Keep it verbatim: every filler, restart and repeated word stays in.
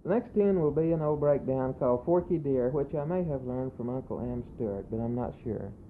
The next tune will be an old breakdown called Forky Deer, which I may have learned from Uncle Am Stewart, but I'm not sure.